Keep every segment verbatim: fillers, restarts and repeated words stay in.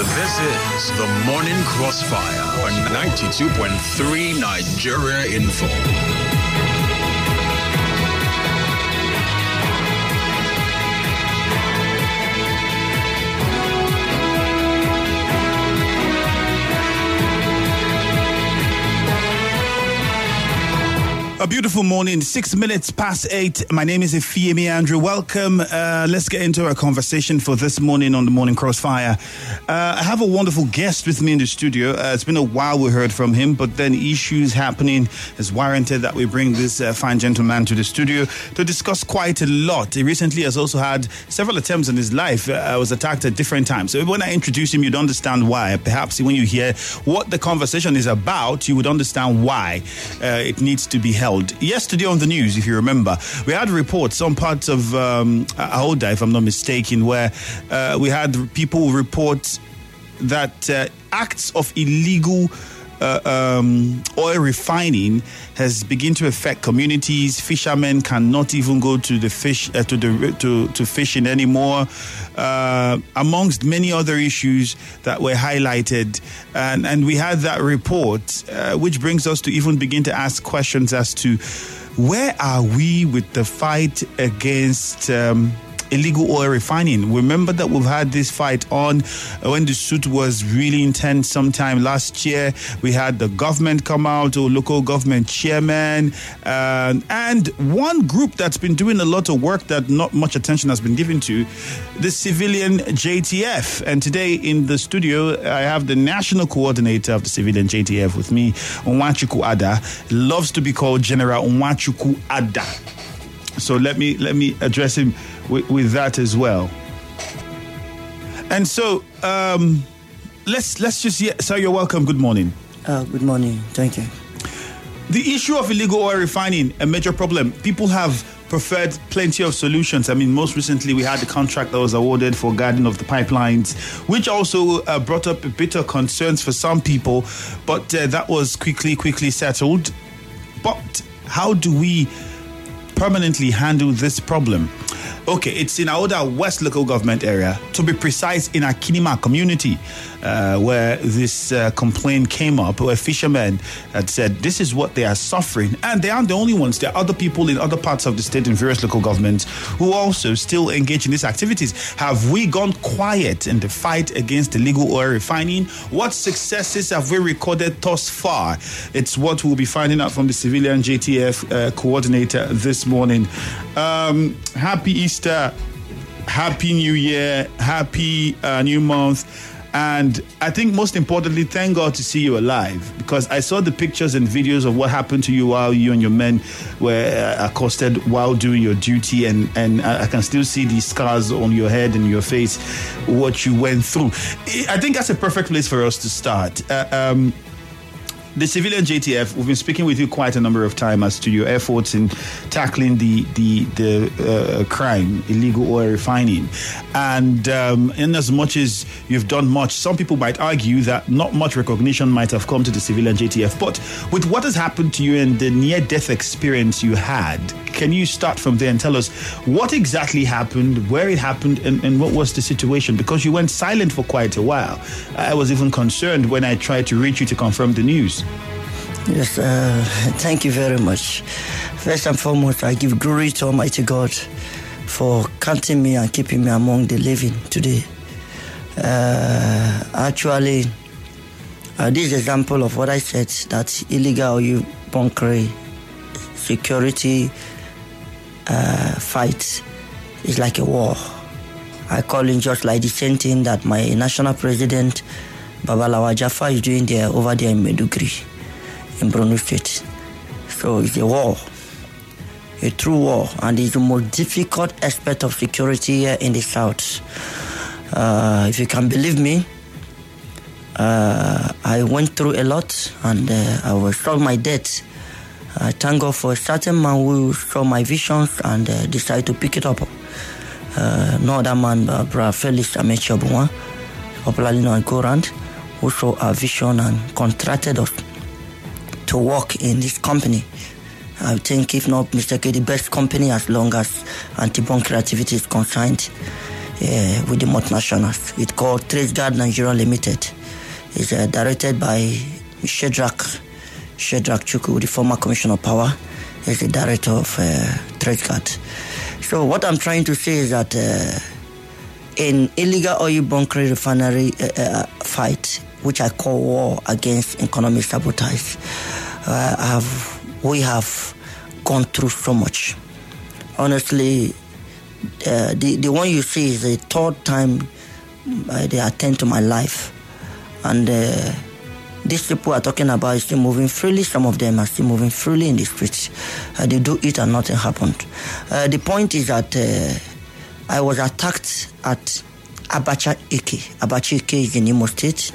This is the Morning Crossfire on ninety-two point three Nigeria Info. A beautiful morning, six minutes past eight. My name is Ifeami Andrew. Welcome. Uh, let's get into our conversation for this morning on the Morning Crossfire. Uh, I have a wonderful guest with me in the studio. Uh, it's been a while we heard from him, but then issues happening has warranted that we bring this uh, fine gentleman to the studio to discuss quite a lot. He recently has also had several attempts in his life. Uh, was attacked at different times. So when I introduce him, you'd understand why. Perhaps when you hear what the conversation is about, you would understand why uh, it needs to be held. Yesterday on the news, if you remember, we had reports, some parts of um, Ahoda, if I'm not mistaken, where uh, we had people report that uh, acts of illegal uh, um, oil refining has begun to affect communities. Fishermen cannot even go to the fish uh, to the to, to fishing anymore, uh, amongst many other issues that were highlighted. And, and we had that report, uh, which brings us to even begin to ask questions as to where are we with the fight against um, illegal oil refining. Remember that we've had this fight on when the suit was really intense sometime last year. We had the government come out, or local government chairman, uh, and one group that's been doing a lot of work that not much attention has been given to, the civilian J T F. And today in the studio, I have the national coordinator of the civilian J T F with me, Onwachukwu Ada. Loves to be called General Onwachukwu Ada. So let me let me address him with, with that as well. And so um, let's let's just yeah, sir, you're welcome. Good morning. Uh, good morning. Thank you. The issue of illegal oil refining, a major problem. People have preferred plenty of solutions. I mean, most recently we had the contract that was awarded for guarding of the pipelines, which also uh, brought up a bit of concerns for some people, but uh, that was quickly quickly settled. But how do we permanently handle this problem? Okay, it's in Ahoda West local government area, to be precise, in Akinima community, uh, where this uh, complaint came up, where fishermen had said this is what they are suffering. And they aren't the only ones. There are other people in other parts of the state, in various local governments, who also still engage in these activities. Have we gone quiet in the fight against illegal oil refining? What successes have we recorded thus far? It's what we'll be finding out from the civilian J T F uh, coordinator this morning. Um, happy Easter, happy New Year, happy uh, new month. And I think most importantly, thank God to see you alive, because I saw the pictures and videos of what happened to you while you and your men were accosted while doing your duty. And, and I can still see the scars on your head and your face, what you went through. I think that's a perfect place for us to start. Uh, um, The civilian J T F, we've been speaking with you quite a number of times as to your efforts in tackling the the the uh, crime, illegal oil refining. And um, in as much as you've done much, some people might argue that not much recognition might have come to the civilian J T F. But with what has happened to you and the near-death experience you had, can you start from there and tell us what exactly happened, where it happened, and, and what was the situation? Because you went silent for quite a while. I was even concerned when I tried to reach you to confirm the news. Yes, uh, thank you very much. First and foremost, I give glory to Almighty God for counting me and keeping me among the living today. Uh, actually, uh, this example of what I said, that illegal oil bunkering security uh, fight is like a war. I call it just like the same thing that my national president, Babalawo Jaffa, is doing there over there in Maiduguri, in Borno State. So it's a war, a true war, and it's the most difficult aspect of security here in the south. Uh, if you can believe me, uh, I went through a lot, and uh, I was told my death. I thank God for a certain man who saw my visions and uh, decided to pick it up. Uh, no other man, uh, Brother Felix Amechobunwa, popularly known as Gorand, who saw our vision and contracted us to work in this company. I think, if not mistaken, the best company as long as anti-bunker activity is concerned uh, with the multinationals. It's called TraceGuard Nigeria Limited. It's uh, directed by Shedrack, Shedrack Chukwu, the former Commissioner of Power. He's the director of uh, TraceGuard. So what I'm trying to say is that uh, in illegal oil bunkering refinery uh, uh, fight, which I call war against economic sabotage, uh, have, we have gone through so much. Honestly, uh, the, the one you see is the third time uh, they attend to my life. And uh, these people are talking about still moving freely. Some of them are still moving freely in the streets. Uh, they do it and nothing happened. Uh, the point is that uh, I was attacked at Abacha Eke. Abacha Eke is in Imo State.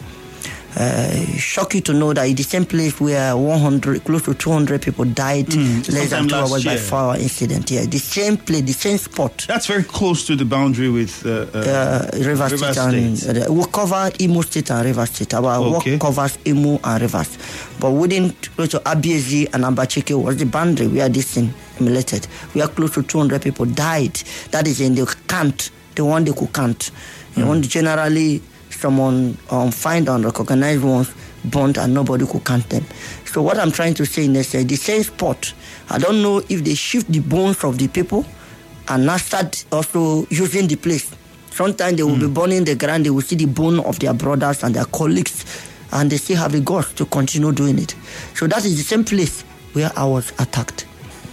Uh, shock you to know that in the same place where one hundred, close to two hundred people died mm, less than two hours by fire incident. Yeah, the same place, the same spot. That's very close to the boundary with uh, uh, uh, River State. State. And, uh, we cover Imo State and River State. Our okay. work covers Imo and Rivers. But within close to Abiezi and Ambachike was the boundary where this thing emulated. We are close to two hundred people died. That is in the count, the one they could count. Mm. The one generally someone um, find and recognize ones burnt and nobody could count them. So what I'm trying to say is uh, the same spot. I don't know if they shift the bones of the people and now start also using the place. Sometimes they will mm. be burning the ground, they will see the bone of their brothers and their colleagues, and they still have the guts to continue doing it. So that is the same place where I was attacked.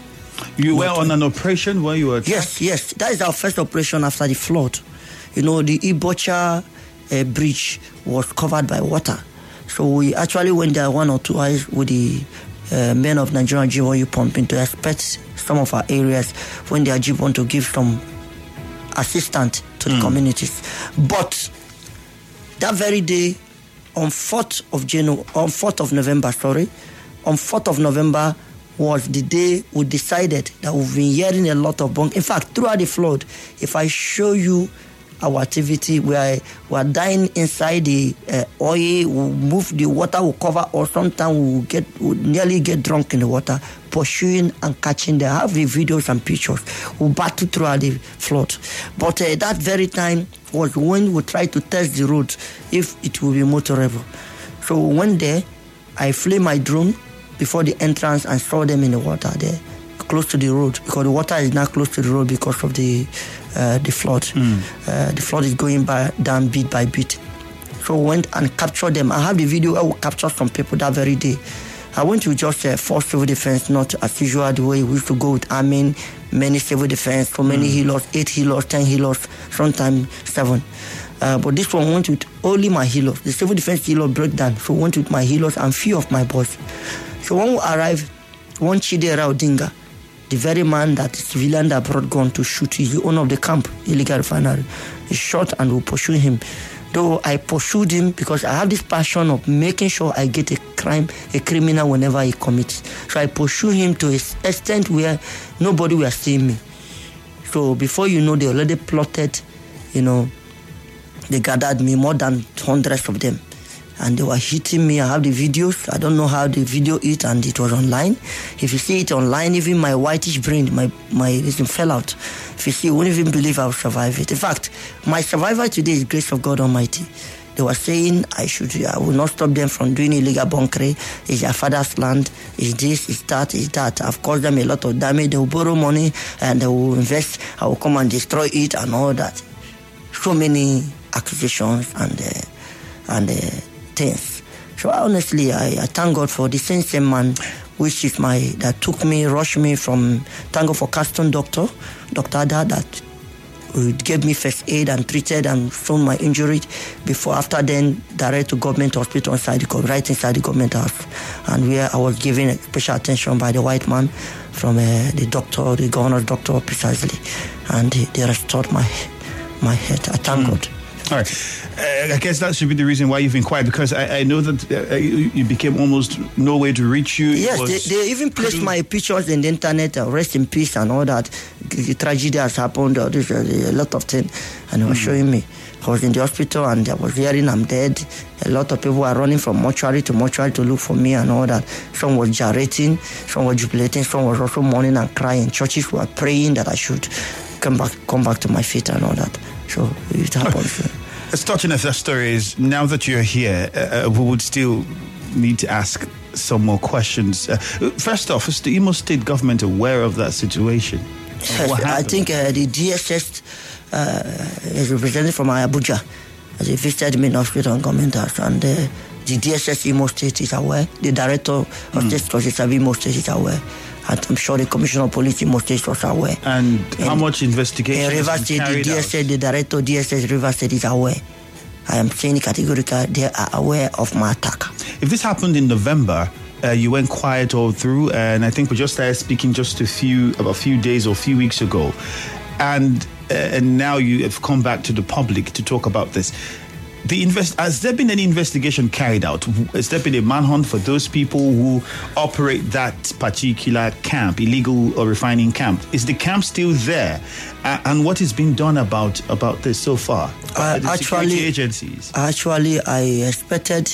You were on an operation where you were attacked? Yes, yes. That is our first operation after the flood. You know, the Ibocha uh, bridge was covered by water. So we actually went there one or two hours with the uh, men of Nigerian G one U pumping to inspect some of our areas when they are G one to give some assistance to mm. the communities. But that very day, on fourth of January, on fourth of November, sorry, on fourth of November was the day we decided that we've been hearing a lot of bunk. In fact, throughout the flood, if I show you our activity, we are, we are dying inside the uh, oil, we move the water, will cover, or sometimes we will get, we nearly get drunk in the water, pursuing and catching them. I have the videos and pictures. We battle throughout the flood. But uh, that very time was when we tried to test the road, if it will be motorable. So we went there, I flew my drone before the entrance and saw them in the water there, close to the road, because the water is now close to the road because of the uh, the flood. Mm. Uh, the flood is going by, down bit by bit. So we went and captured them. I have the video where we captured some people that very day. I went to just uh, four civil defense, not as usual the way we used to go with arming many civil defense, so many mm. healers, eight healers, ten healers, sometimes seven. Uh, but this one went with only my healers. The civil defense healer broke down, so went with my healers and few of my boys. So when we arrived, one Chidera Odinga, the very man that is civilian that brought gun to shoot, is the owner of the camp, illegal refinery. He shot and we pursued him. Though I pursued him because I have this passion of making sure I get a crime, a criminal whenever he commits. So I pursued him to an extent where nobody will see me. So before you know, they already plotted, you know, they gathered me, more than hundreds of them. And they were hitting me. I have the videos. I don't know how the video is, and it was online. If you see it online, even my whitish brain, my my reason fell out. If you see, you won't even believe I'll survive it. In fact, my survival today is grace of God Almighty. They were saying I should, I will not stop them from doing illegal bunkering. It's their father's land. It's this, it's that, it's that. I've caused them a lot of damage. They will borrow money and they will invest. I will come and destroy it and all that. So many accusations and uh, and. Uh, things. So honestly, I, I thank God for the same same man, which is my that took me, rushed me from Tango for Caston doctor, Doctor Ada, that gave me first aid and treated and shown my injury. Before, after then, direct to government hospital inside the right inside the government house, and where I was given special attention by the white man from uh, the doctor, the governor's doctor, precisely, and they, they restored my my head. I thank mm. God. All right. Uh, I guess that should be the reason why you've been quiet, because I, I know that uh, you, you became almost no way to reach you. Yes, they, they even placed crude. my pictures in the internet, uh, rest in peace and all that. The tragedy has happened, uh, there's a, a lot of things, and they were mm. showing me. I was in the hospital and I was hearing I'm dead. A lot of people were running from mortuary to mortuary to look for me and all that. Some was gyrating, some were jubilating, some was also mourning and crying. Churches were praying that I should come back, come back to my feet and all that. So it happens. As touching as that story is, now that you're here, uh, we would still need to ask some more questions. Uh, first off, is the Imo State government aware of that situation? Yes, I think uh, the D S S uh, is represented from Abuja as a visited me in hospital and government house, and uh, the D S S Imo State is aware. The director of mm. State Services of Imo State is aware. And I'm sure the Commissioner of Police in most states was aware. And, and how much investigation in Rivers State, the D S S, the director of D S S Rivers State is aware. I am saying categorically, they are aware of my attack. If this happened in November, uh, you went quiet all through, and I think we just started speaking just a few, about a few days or a few weeks ago. And, uh, and now you have come back to the public to talk about this. The invest has there been any investigation carried out? Has there been a manhunt for those people who operate that particular camp, illegal or refining camp? Is the camp still there? Uh, and what is being done about about this so far? Uh, the actually, agencies. Actually, I expected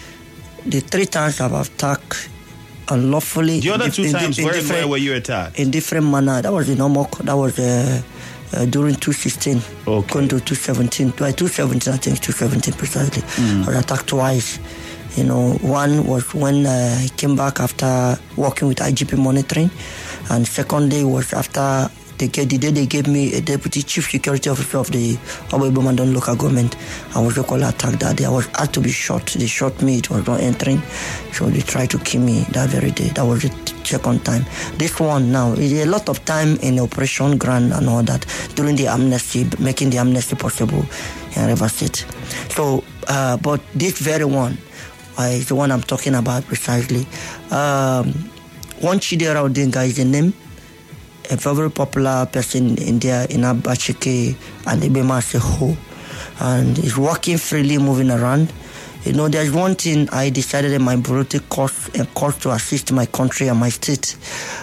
the three times I've attacked unlawfully. The other two in, times, in, in where, where were you attacked? In different manner. That was in Omok. That was. Uh, Uh, during two sixteen, okay. going to two seventeen, two seventeen, I think two seventeen precisely. Mm. I was attacked twice. You know, one was when uh, I came back after working with I G P monitoring, and secondly was after they get, the day they gave me a deputy chief security officer of the Obo-Ibomadon local government. I was called attacked that day. I was had to be shot. They shot me. It was not entering, so they tried to kill me that very day. That was the second time. This one now is a lot of time in Operation Grand and all that during the amnesty, making the amnesty possible in Rivers State. So, uh, but this very one uh, is the one I'm talking about precisely. Um, one Chidera Odinga is the name. A very popular person in there in Abachike and Ibema as a whole, and is working freely, moving around. You know, there's one thing I decided in my patriotic cause and cause to assist my country and my state,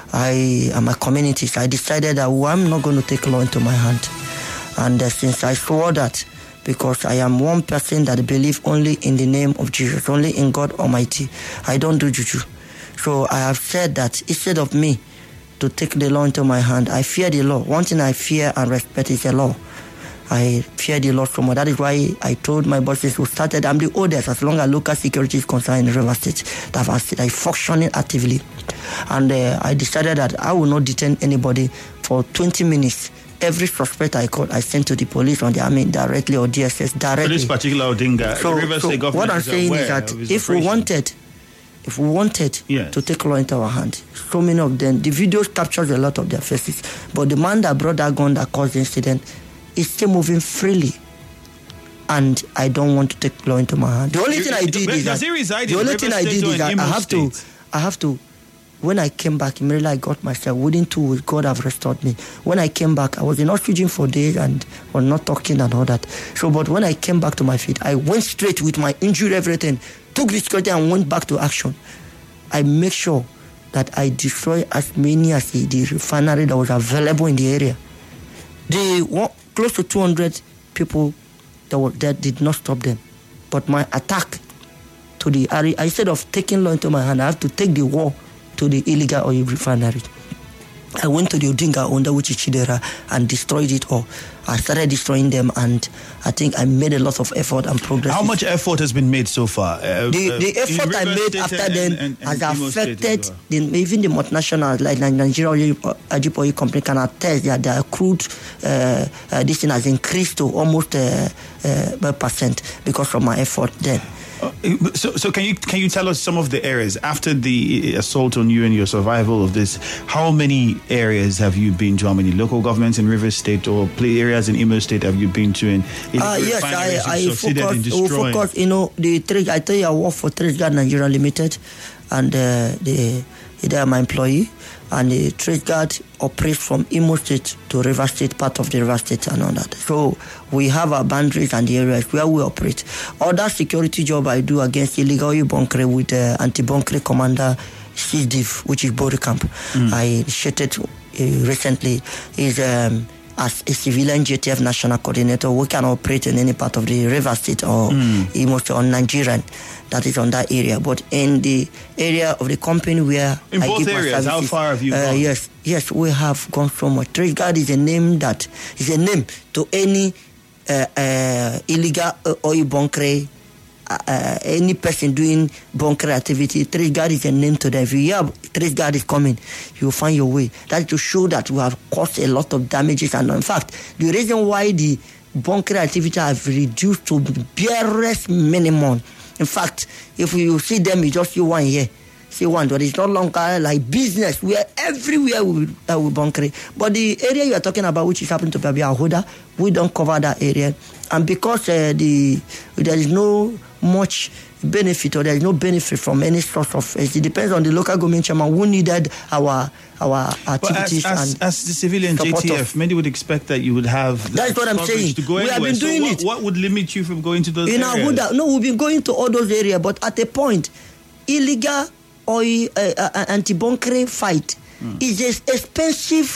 I and my communities. I decided that well, I'm not going to take law into my hand, and uh, since I swore that, because I am one person that believes only in the name of Jesus, only in God Almighty, I don't do juju. So I have said that instead of me to take the law into my hand, I fear the law. One thing I fear and respect is the law. I fear the law so much. That is why I told my bosses who started, I'm the oldest as long as local security is concerned in River State, that I functioning actively. And uh, I decided that I will not detain anybody for twenty minutes. Every suspect I caught, I sent to the police or the army directly or D S S directly. For this particular Odinga, so, the River so State government what I'm is saying aware is that of his if we operation. wanted If we wanted yes. to take law into our hand, so many of them, the videos captured a lot of their faces. But the man that brought that gun that caused the incident is still moving freely. And I don't want to take law into my hand. The only you, thing I did is does that, he reside the in only River thing I State did is that I have State? to, I have to, when I came back, immediately I got myself, within two weeks, God have restored me. When I came back, I was in oxygen for days and was not talking and all that. So, but when I came back to my feet, I went straight with my injury, everything, took the security and went back to action. I make sure that I destroy as many as the, the refinery that was available in the area. The one, close to two hundred people that were there did not stop them. But my attack to the area, instead of taking law into my hand, I have to take the war to the illegal oil refinery. I went to the Odinga under which is Chidera and destroyed it all. I started destroying them, and I think I made a lot of effort and progress. How much effort has been made so far? Uh, the the uh, effort I made after and, then and, and, has and affected the, even the multinationals like the Nigerian Oil Company can attest that their crude uh, uh, this thing has increased to almost uh, uh, a percent because of my effort then. So, so can you can you tell us some of the areas after the assault on you and your survival of this? How many areas have you been to? How many local governments in Rivers State or play areas in Imo State have you been to? In, in uh, yes, I, I focus, in focus. You know, the trade. I tell you, I work for TradeGuard Nigeria Limited, and uh, the they are my employee. And the TradeGuard operates from Imo State to Rivers State, part of the Rivers State and all that. So we have our boundaries and the areas where we operate. Other security job I do against illegal bunkering with uh, anti-bunkering commander C D I F, which is Body Camp. Mm. I initiated uh, recently is um, as a civilian J T F national coordinator. We can operate in any part of the Rivers State or mm. Imo State or Nigerian. That is on that area, but in the area of the company where in I both give areas, my how far have you uh, gone? Yes, yes, we have gone so much. TradeGuard is a name that is a name to any uh, uh, illegal uh, oil bunkering, uh, uh, any person doing bunker activity, Trace Guard is a name to them. If you hear Trace Guard is coming, you will find your way. That's to show that we have caused a lot of damages. And in fact, the reason why the bunker activity have reduced to barest minimum. In fact, if you see them, you just see one here. See one, but it's no longer like business where everywhere we uh, we bunker. But the area you are talking about, which is happening to be Ahoda, we don't cover that area. And because uh, the there is no much benefit or there is no benefit from any source of it, it depends on the local government chairman who needed our our activities. As, as, and as the civilian J T F, us. Many would expect that you would have. That's what I'm saying. To go we anywhere. have been doing so what, it. What would limit you from going to those In areas? Ahoda, no, we've been going to all those areas, but at a point, illegal oil uh, uh, anti-bunkering fight mm. is an expensive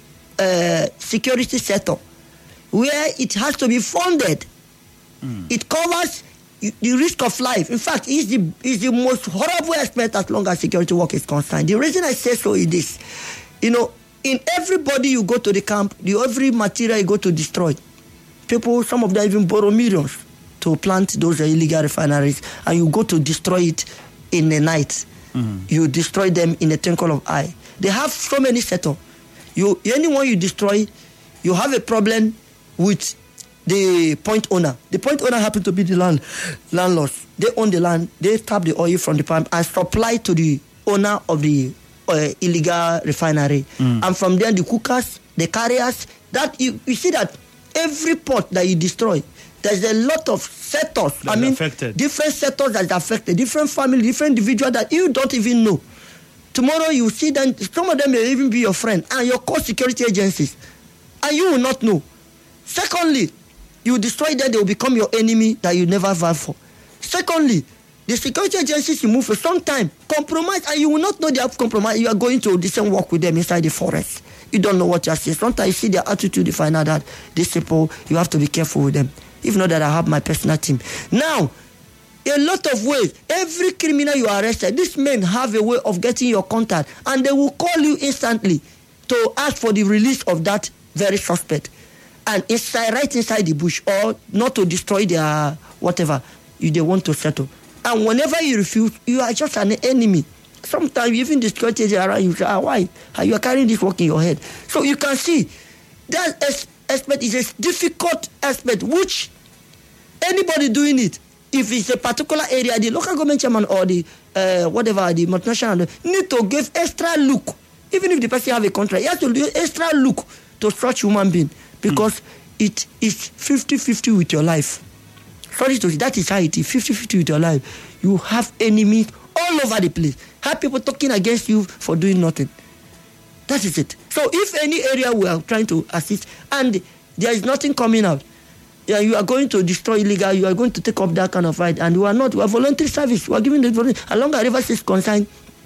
uh, security setup where it has to be funded. Mm. It covers the risk of life. In fact, it's the, it's the most horrible aspect as long as security work is concerned. The reason I say so is this. You know, in everybody you go to the camp, the every material you go to destroy. People, some of them even borrow millions to plant those illegal refineries, and you go to destroy it in the night. Mm-hmm. You destroy them in a twinkle of eye. They have so many setups. You, anyone you destroy, you have a problem with the point owner. The point owner happen to be the land landlords. They own the land. They tap the oil from the pump and supply to the owner of the uh, illegal refinery. Mm. And from there, the cookers, the carriers. That you, you see that every port that you destroy, there's a lot of sectors. I mean, affected. different sectors that are affected, different family, different individuals that you don't even know. Tomorrow you see them, some of them may even be your friend and your core security agencies, and you will not know. Secondly, you destroy them, they will become your enemy that you never vowed for. Secondly, the security agencies you move for some time, compromise, and you will not know they have compromised. You are going to do some work with them inside the forest. You don't know what you are saying. Sometimes you see their attitude, you find out that these people, you have to be careful with them. If not that I have my personal team. Now, a lot of ways, every criminal you arrested, these men have a way of getting your contact, and they will call you instantly to ask for the release of that very suspect. And inside, right inside the bush, or not to destroy their whatever you they want to settle. And whenever you refuse, you are just an enemy. Sometimes even the security agent around you say, ah, why? You are carrying this work in your head. So you can see that aspect is a difficult aspect, which anybody doing it, if it's a particular area, the local government chairman or the uh, whatever, the multinational, need to give extra look. Even if the person have a contract, he has to do extra look to such human being, because mm. it is fifty-fifty with your life. Sorry to say, that is how it is, fifty-fifty with your life. You have enemies all over the place. Have people talking against you for doing nothing. That is it. So if any area we are trying to assist and there is nothing coming out, yeah, you are going to destroy illegal, you are going to take up that kind of fight, and you are not, we are voluntary service. We are giving the voluntary. As long as Rivers is concerned,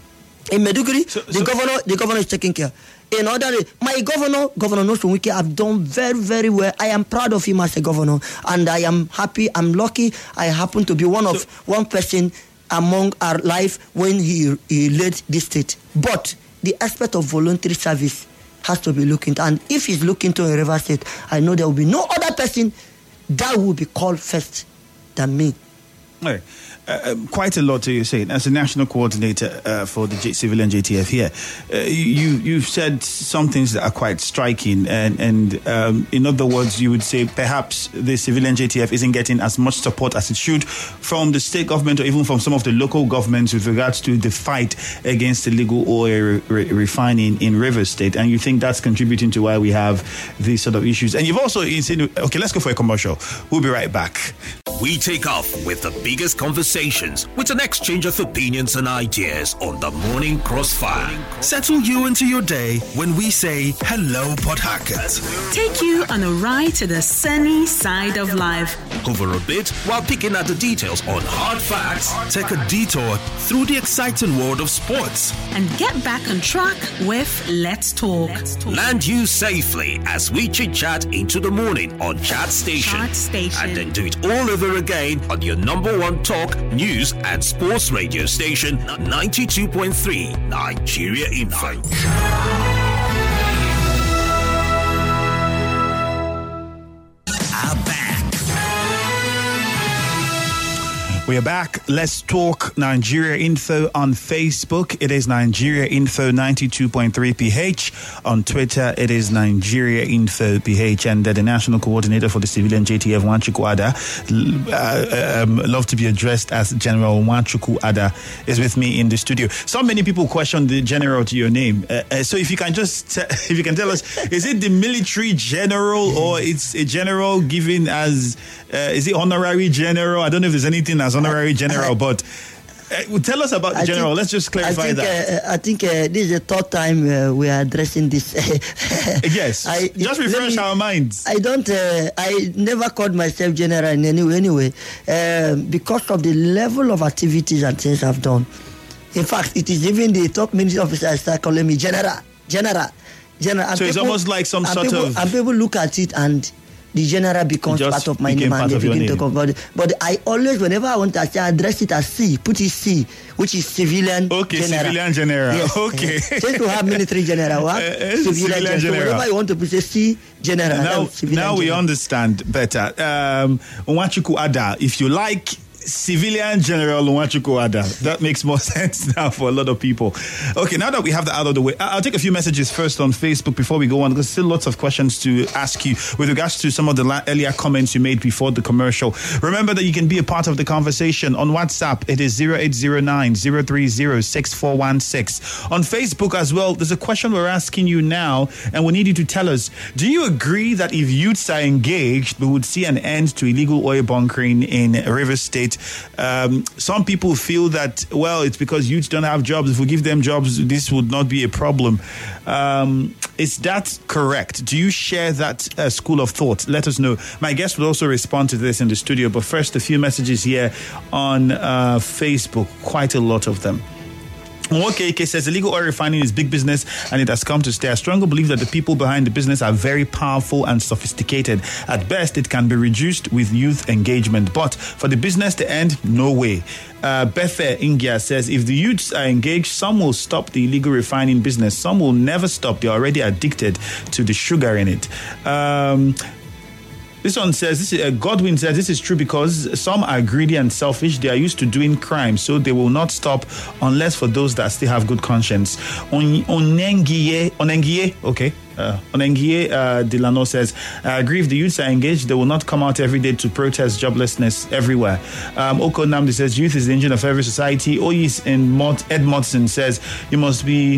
in Meduguri, so, the so, governor, the governor is taking care. In other, my governor, Governor Nonso Wike, have done very, very well. I am proud of him as a governor, and I am happy. I'm lucky. I happen to be one of so, one person among our life when he he led this state. But the aspect of voluntary service has to be looked into, and if he's looking to a River State, I know there will be no other person that will be called first than me. All right. Uh, quite a lot to you saying. As a national coordinator uh, for the J- civilian J T F here, uh, you you've said some things that are quite striking, and and um, in other words, you would say perhaps the civilian J T F isn't getting as much support as it should from the state government or even from some of the local governments with regards to the fight against illegal oil re- re- refining in Rivers State, and you think that's contributing to why we have these sort of issues. And you've also insinuated, okay, let's go for a commercial. We'll be right back. We take off with the biggest conversations with an exchange of opinions and ideas on the Morning Crossfire. Settle you into your day when we say hello, Port Harcourt. Take you on a ride to the sunny side of life. Hover a bit while picking at the details on hard facts. Take a detour through the exciting world of sports. And get back on track with Let's Talk. Let's Talk. Land you safely as we chit-chat into the morning on Chat Station. Chat Station. And then do it all over again on your number one talk, news and sports radio station, ninety-two point three Nigeria Info. Our band We are back. Let's talk Nigeria Info on Facebook. It is Nigeria Info ninety-two point three P H. On Twitter, it is Nigeria Info P H. And uh, the National Coordinator for the Civilian J T F, Nwachukwu Ada, uh, um, love to be addressed as General Nwachukwu Ada, is with me in the studio. So many people question the general to your name. Uh, uh, so if you can just, uh, if you can tell us, is it the military general or it's a general given as, uh, is it honorary general? I don't know if there's anything as honorary general, but uh, tell us about the I general. Think, Let's just clarify I think, that. Uh, I think uh, this is the third time uh, we are addressing this. Yes, I, just refresh me, our minds. I don't, uh, I never called myself general in any way, anyway, uh, because of the level of activities and things I've done. In fact, it is even the top military officer start calling me general, general, general. And so it's people, almost like some sort people, of... And people look at it and the general becomes part of my name and they begin to come. But, but I always, whenever I want to say, I address it as C, put it C, which is civilian okay, general. Okay, civilian general. Yes. Okay. Since we have military general, what? Uh, civilian, civilian general. So whenever you want to put a C, general. Now, now we general. understand better. Um, Nwachukwu Ada, if you like, Civilian General Nwachukwu Ada. That makes more sense now for a lot of people. Okay, now that we have that out of the way, I'll take a few messages first on Facebook before we go on, because still lots of questions to ask you with regards to some of the la- earlier comments you made before the commercial. Remember that you can be a part of the conversation on WhatsApp. It is zero eight zero nine, zero three zero, six four one six. On Facebook as well, there's a question we're asking you now, and we need you to tell us, do you agree that if youths are engaged, we would see an end to illegal oil bunkering in Rivers State? Um, some people feel that, well, it's because youths don't have jobs. If we give them jobs, this would not be a problem. Um, is that correct? Do you share that uh, school of thought? Let us know. My guest will also respond to this in the studio. But first, a few messages here on uh, Facebook. Quite a lot of them. Nwokeke says illegal oil refining is big business and it has come to stay. I strongly believe that the people behind the business are very powerful and sophisticated. At best, it can be reduced with youth engagement. But for the business to end, no way. Uh, Bethe Ingia says if the youths are engaged, some will stop the illegal refining business. Some will never stop. They're already addicted to the sugar in it. Um... This one says, this is, uh, Godwin says this is true because some are greedy and selfish. They are used to doing crime, so they will not stop unless for those that still have good conscience. On, Onengiye, Onengiye, okay. Uh, Onengiye uh, Delano says, I agree if the youths are engaged, they will not come out every day to protest joblessness everywhere. Um, Oko Namdi says, youth is the engine of every society. Oyis in Mont, Edmondson says, you must be...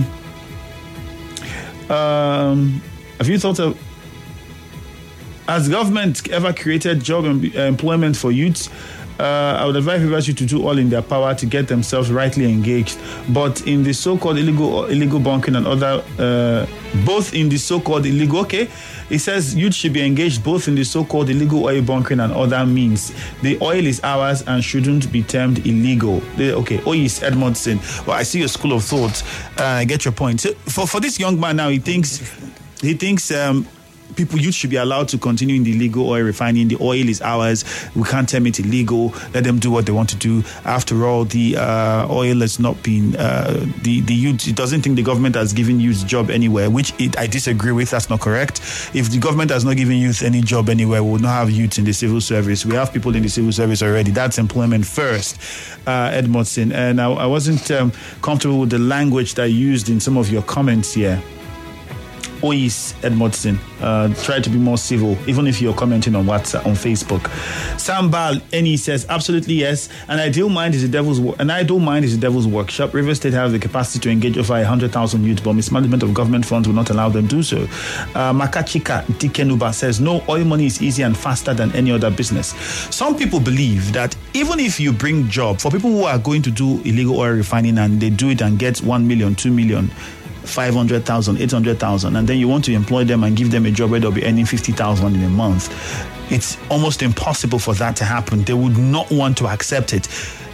Um, have you thought of... Has government ever created job and employment for youths? Uh, I would advise everybody to do all in their power to get themselves rightly engaged. But in the so-called illegal illegal bunkering and other, uh, both in the so-called illegal, okay, it says youth should be engaged both in the so-called illegal oil bunkering and other means. The oil is ours and shouldn't be termed illegal. The, okay, Oyis Edmondson. Well, I see your school of thought. Uh, I get your point. So for for this young man now, he thinks he thinks. Um, People, youth should be allowed to continue in the illegal oil refining. The oil is ours. We can't term it illegal. Let them do what they want to do. After all, the uh, oil has not been, uh, the, the youth, it doesn't think the government has given youth job anywhere, which it, I disagree with. That's not correct. If the government has not given youth any job anywhere, we will not have youth in the civil service. We have people in the civil service already. That's employment first, uh, Edmondson. And I, I wasn't um, comfortable with the language that you used in some of your comments here. Oyis Edmondson, uh, try to be more civil, even if you're commenting on WhatsApp, on Facebook. Sambal Eni says, absolutely yes. An ideal mind is the devil's work. An idle mind is the devil's workshop. Rivers State have the capacity to engage over one hundred thousand youth, but mismanagement of government funds will not allow them to do so. Uh, Makachika Dikenuba says, no, oil money is easier and faster than any other business. Some people believe that even if you bring job, for people who are going to do illegal oil refining and they do it and get one million, two million, five hundred thousand, eight hundred thousand, and then you want to employ them and give them a job where they'll be earning fifty thousand in a month. It's almost impossible for that to happen. They would not want to accept it.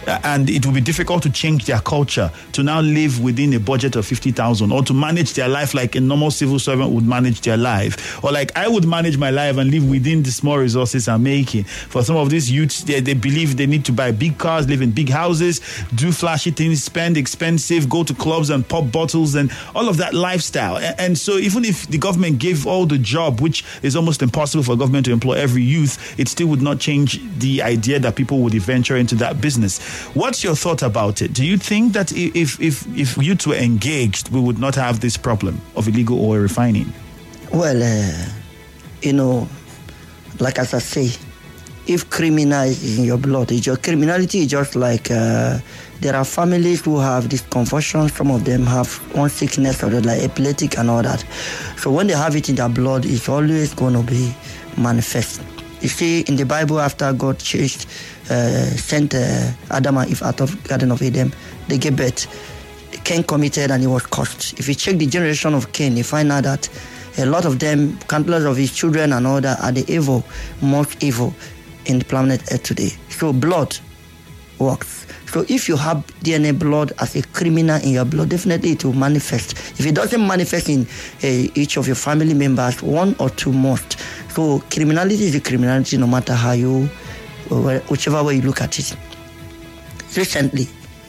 uh, and it will be difficult to change their culture to now live within a budget of fifty thousand or to manage their life like a normal civil servant would manage their life, or like I would manage my life and live within the small resources I'm making. For some of these youths, they, they believe they need to buy big cars, live in big houses, do flashy things, spend expensive, go to clubs and pop bottles and all of that lifestyle. And, and so even if the government gave all the job, which is almost impossible for government to employ every youth, it still would not change the idea that people would venture into that business. What's your thought about it? Do you think that if if if youths were engaged, we would not have this problem of illegal oil refining? Well, uh, you know, like as I say, if criminal is in your blood, it's your criminality is just like uh, there are families who have this conversion. Some of them have one sickness or like epileptic and all that. So when they have it in their blood, it's always going to be manifest. You see, in the Bible, after God changed, uh, sent uh, Adam and Eve out of Garden of Eden, they gave birth. Cain committed and he was cursed. If you check the generation of Cain, you find out that a lot of them, countless of his children and all that, are the evil, most evil in the planet Earth today. So blood works. So if you have D N A blood as a criminal in your blood, definitely it will manifest. If it doesn't manifest in uh, each of your family members, one or two must. So criminality is a criminality no matter how you, whichever way you look at it. Recently,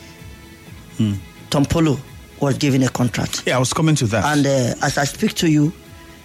hmm. Tom Polo was given a contract. Yeah, I was coming to that. And uh, as I speak to you,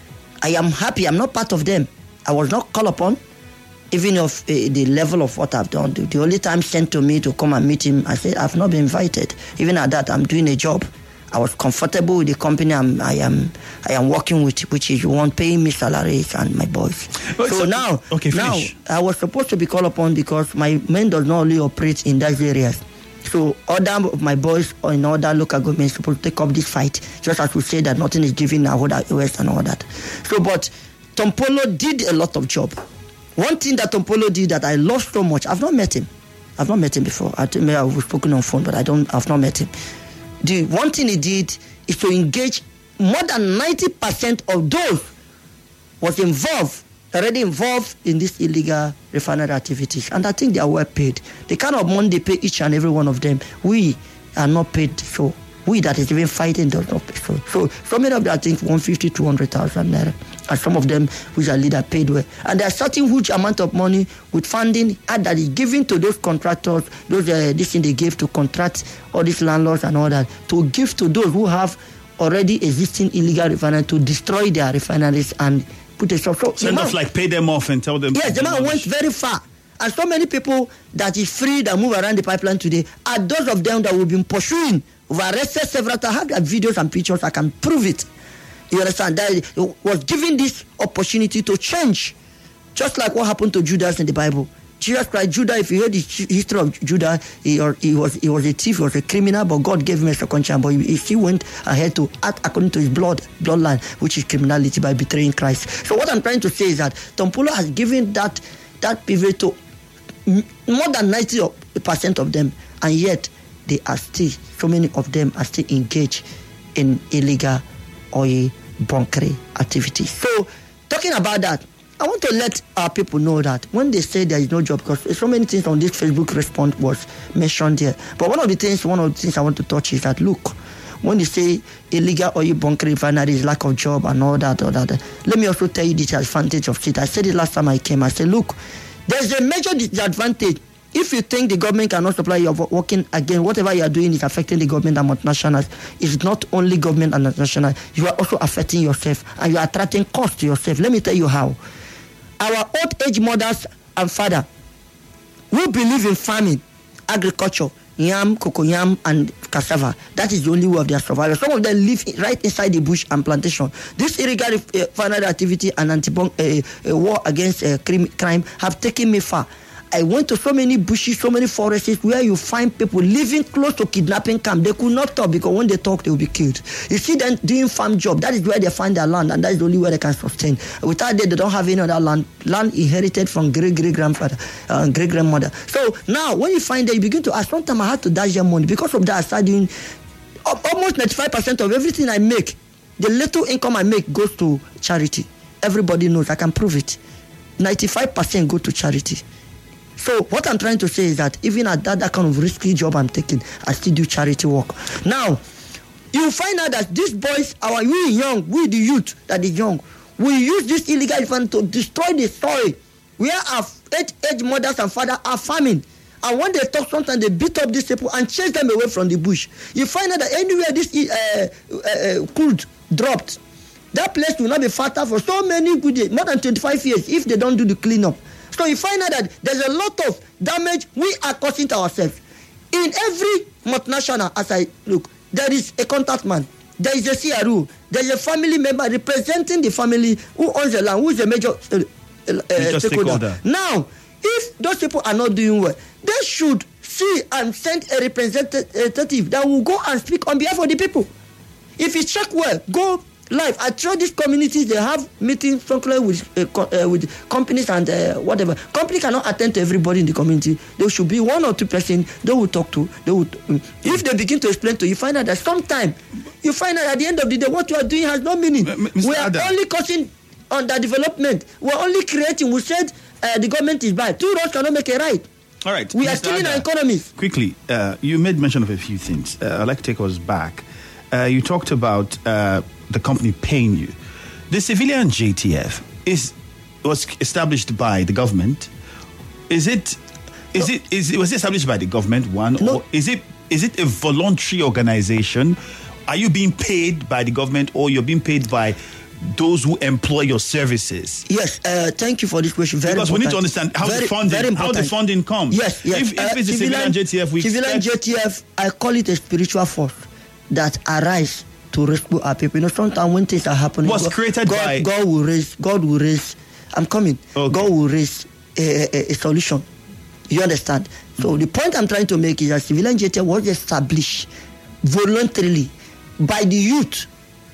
I am happy. I'm not part of them. I was not called upon. Even of uh, the level of what I've done, the, the only time sent to me to come and meet him, I said, I've not been invited. Even at that, I'm doing a job. I was comfortable with the company I'm, I am I am working with, which is one paying me salaries and my boys. But so, so now, okay, now I was supposed to be called upon because my men does not only operate in those areas. So other of my boys or in other local governments supposed to take up this fight, just as we say that nothing is given now, that West and all that. So, but Tom Polo did a lot of job. One thing that Tom Polo did that I love so much, I've not met him. I've not met him before. I think maybe I've spoken on phone, but I don't. I've not met him. The one thing he did is to engage more than ninety percent of those was involved, already involved in these illegal refinery activities. And I think they are well paid. The kind of money they pay each and every one of them, we are not paid so. We that is even fighting does not pay so. So, so many of them, I think, one hundred fifty, two hundred thousand naira. And some of them, which are leader, paid well. And there are certain huge amount of money with funding that is given to those contractors, those uh, this thing they give to contract all these landlords and all that, to give to those who have already existing illegal refineries to destroy their refineries and put a stop. So, so enough like pay them off and tell them. Yes, the man went very far. And so many people that is free that move around the pipeline today are those of them that we've been pursuing. We've arrested several times. I have videos and pictures. I can prove it. You understand? That was given this opportunity to change. Just like what happened to Judas in the Bible. Jesus Christ, Judah, if you heard the history of Judah, he, or, he, was, he was a thief, he was a criminal, but God gave him a second chance. But he, he still went ahead to act according to his blood, bloodline, which is criminality by betraying Christ. So what I'm trying to say is that Tom Polo has given that, that pivot to more than ninety percent of them, and yet they are still, so many of them are still engaged in illegal oil bunkering activities. So, talking about that, I want to let our people know that when they say there is no job, because so many things on this Facebook response was mentioned here. But one of the things, one of the things I want to touch is that, look, when they say illegal oil bunkering refineries, lack of job and all that, all that, let me also tell you the disadvantage of it. I said it last time I came. I said, look, there's a major disadvantage. If you think the government cannot supply your working again, whatever you are doing is affecting the government and multinationals. It's not only government and multinationals. You are also affecting yourself and you are attracting cost to yourself. Let me tell you how. Our old age mothers and fathers who believe in farming, agriculture, yam, cocoyam, and cassava. That is the only way of their survival. Some of them live right inside the bush and plantation. This illegal uh, refinery activity and anti-war uh, uh, against uh, crime have taken me far. I went to so many bushes, so many forests where you find people living close to kidnapping camp. They could not talk because when they talk, they will be killed. You see them doing farm job. That is where they find their land, and that is the only way they can sustain. Without that, they don't have any other land. Land inherited from great-great-grandfather, uh, great-grandmother. So now, when you find that, you begin to ask, sometimes I had to dash their money. Because of that, I started doing almost ninety-five percent of everything I make. The little income I make goes to charity. Everybody knows. I can prove it. ninety-five percent go to charity. So what I'm trying to say is that even at that, that kind of risky job I'm taking, I still do charity work. Now, you find out that these boys, our we young, we the youth that is young, we use this illegal fund to destroy the soil where our age, age mothers and fathers are farming. And when they talk, sometimes they beat up these people and chase them away from the bush. You find out that anywhere this uh, uh, crude dropped, that place will not be fertile for so many good years, more than twenty-five years, if they don't do the cleanup. So you find out that there's a lot of damage we are causing to ourselves. In every multinational, as I look, there is a contact man, there is a C R O, there is a family member representing the family who owns the land, who is a major uh, uh, stakeholder. stakeholder. Now, if those people are not doing well, they should see and send a representative that will go and speak on behalf of the people. If you check well, go live. I try these communities, they have meetings frequently with uh, co- uh, with companies and uh, whatever. Company cannot attend to everybody in the community. There should be one or two persons they will talk to. They will, um, if they begin to explain to you, you find out that sometimes you find out at the end of the day what you are doing has no meaning. M- we are Adam. only causing underdevelopment. We are only creating. We said uh, the government is bad. Two roads cannot make a right. All right. We Mister are killing Ada, our economies. Quickly, uh, you made mention of a few things. Uh, I'd like to take us back. Uh, you talked about uh, the company paying you. The civilian J T F is was established by the government. Is it? Is no. it? Is it was it established by the government? One, no. or is it? Is it a voluntary organization? Are you being paid by the government, or you're being paid by those who employ your services? Yes, uh, thank you for this question. Very because important. we need to understand how very, the funding, how the funding comes. Yes, yes. If, if uh, it's a civilian J T F, we civilian expect... J T F, I call it a spiritual force that arise to rescue our people. You know, sometimes when things are happening, was God, created God, by God will raise. God will raise. I'm coming. Okay. God will raise a, a, a solution. You understand? So the point I'm trying to make is that civilian J T F was established voluntarily by the youth